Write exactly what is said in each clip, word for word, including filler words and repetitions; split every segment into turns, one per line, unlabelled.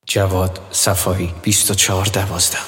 جواد صفایی بیست و چهار دوازده.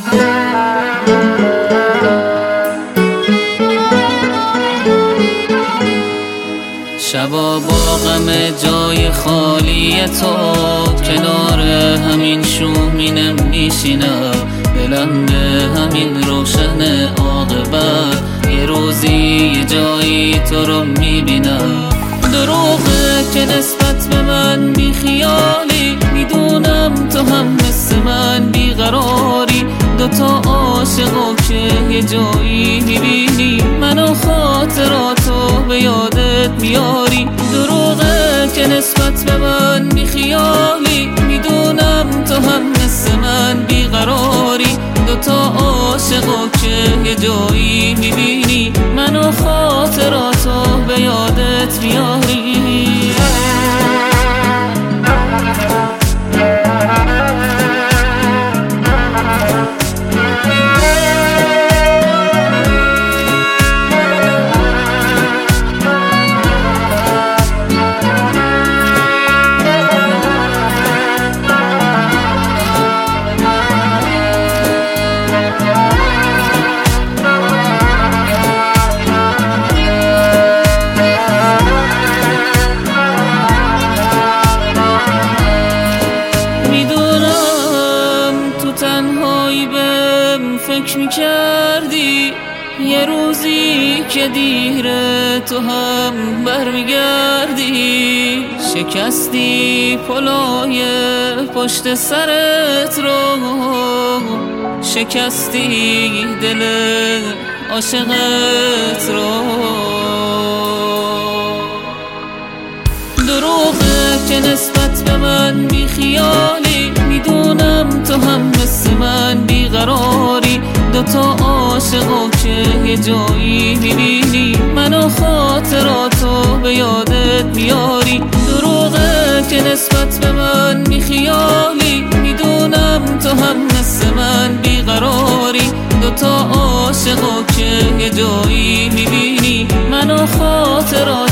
شبا با غم جای خالی تو کنار همین شومینم میشینم، دلم به همین روشن عاقبت یه روزی یه جایی تو رو میبینم. دروغه که نسبت به من بی خیالی، میدونم تو هم مثل من بیقراری. دوتا عاشقو که یه جایی میبینی، منو خاطراتو به یادت میاری. دروغه که نسبت به من بی خیالی، میدونم تو هم مثل من بیقراری. دوتا عاشقو که یه جایی میبینی، منو خاطراتو به یادت میاری. تنهایی بهم فکر میکردی، یه روزی که دیره تو هم برمیگردی. شکستی پلای پشت سرت رو، شکستی دل عاشقت رو. دروغه که نسبت به من بی خیالی، میدونم تو هم مثل من بیقراری. دوتا عاشقو که یه جایی میبینی، منو خاطراتو به یادت میاری. دروغه که نسبت به من بی خیالی، میدونم تو هم مثل من بیقراری. دوتا عاشقو که یه جایی میبینی، منو خاطراتو